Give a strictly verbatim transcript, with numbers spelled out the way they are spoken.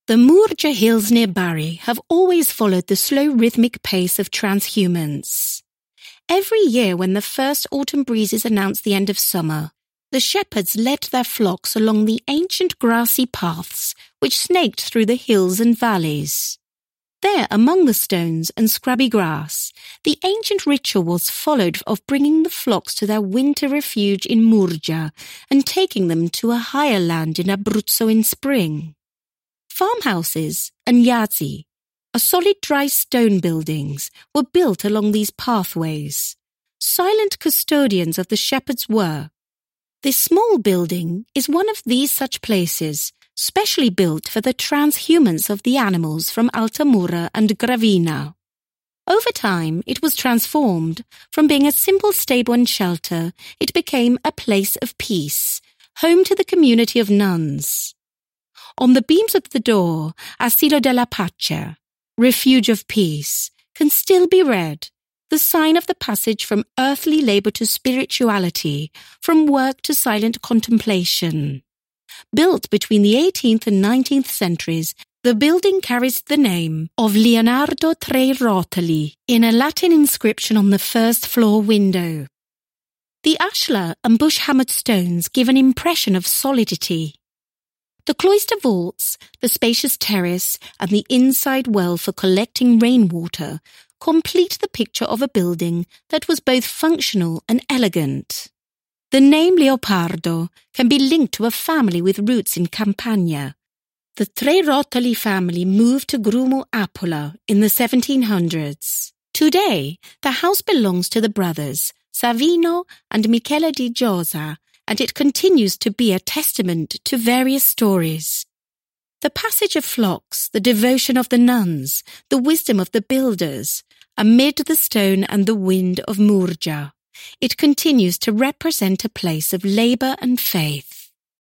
The Murgia hills near Bari have always followed the slow rhythmic pace of transhumance. Every year when the first autumn breezes announced the end of summer, the shepherds led their flocks along the ancient grassy paths which snaked through the hills and valleys. There, among the stones and scrubby grass, the ancient ritual was followed of bringing the flocks to their winter refuge in Murgia and taking them to a higher land in Abruzzo in spring. Farmhouses and yazi, a solid dry stone buildings, were built along these pathways, silent custodians of the shepherd's work. This small building is one of these such places, specially built for the transhumance of the animals from Altamura and Gravina. Over time, it was transformed. From being a simple stable and shelter, it became a place of peace, home to the community of nuns. On the beams of the door, Asilo della Pace, Refuge of Peace, can still be read, the sign of the passage from earthly labour to spirituality, from work to silent contemplation. Built between the eighteenth and nineteenth centuries, the building carries the name of Leonardo Tre Rotoli in a Latin inscription on the first floor window. The ashlar and bush-hammered stones give an impression of solidity. The cloister vaults, the spacious terrace, and the inside well for collecting rainwater complete the picture of a building that was both functional and elegant. The name Leopardo can be linked to a family with roots in Campania. The Tre Rotoli family moved to Grumo Apola in the seventeen hundreds. Today, the house belongs to the brothers Savino and Michele di Giosa, and it continues to be a testament to various stories. The passage of flocks, the devotion of the nuns, the wisdom of the builders, amid the stone and the wind of Murgia. It continues to represent a place of labour and faith.